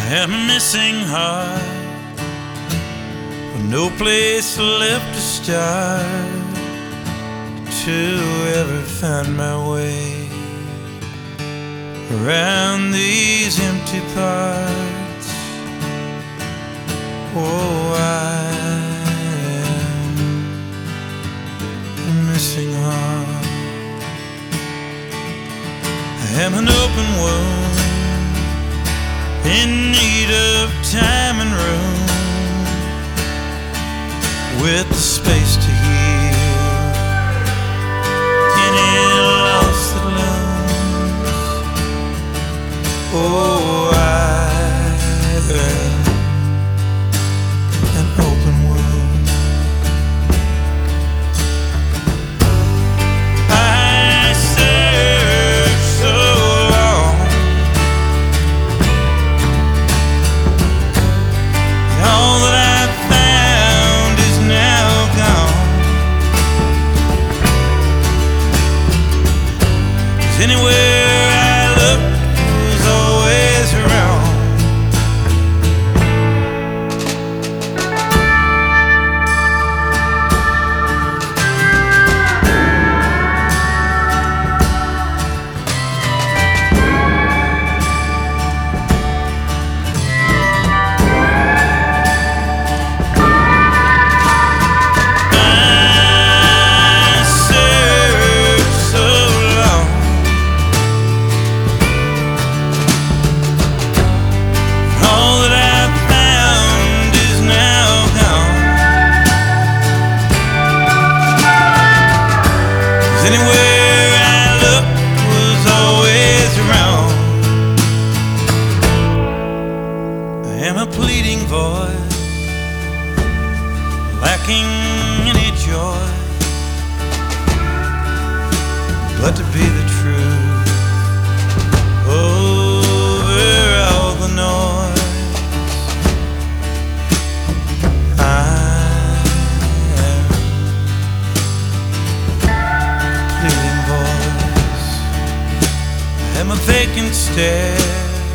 am a missing heart with no place left to start to ever find my way around these empty parts. Oh, I am a missing heart. I am an open wound in need of time and room, with the space to heal any loss that looms. Oh, I am an open wound. I searched so long, and all that I found is now gone. 'Cause anywhere I looked was always wrong. Anywhere I looked was always wrong. I am a pleading voice, lacking any joy, but to be the truth over all the noise. I'm a vacant stare,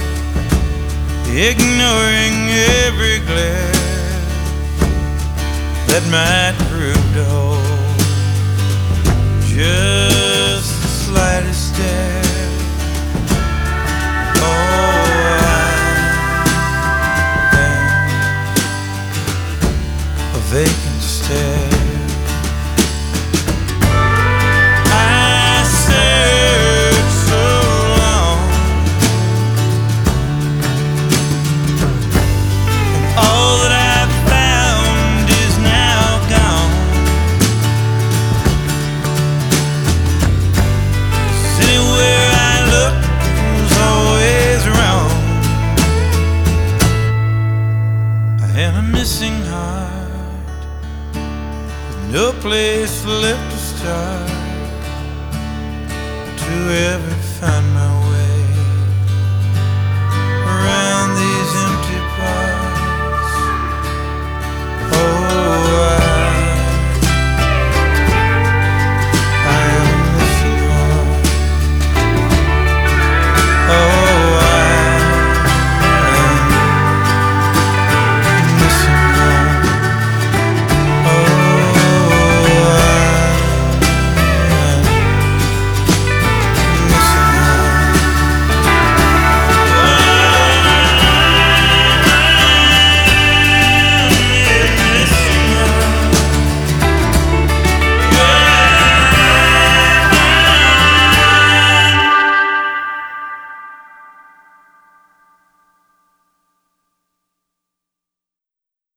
ignoring every glare that might prove to hold just the slightest stare. Oh, I am a vacant stare. And a missing heart with no place left to start to ever find my way.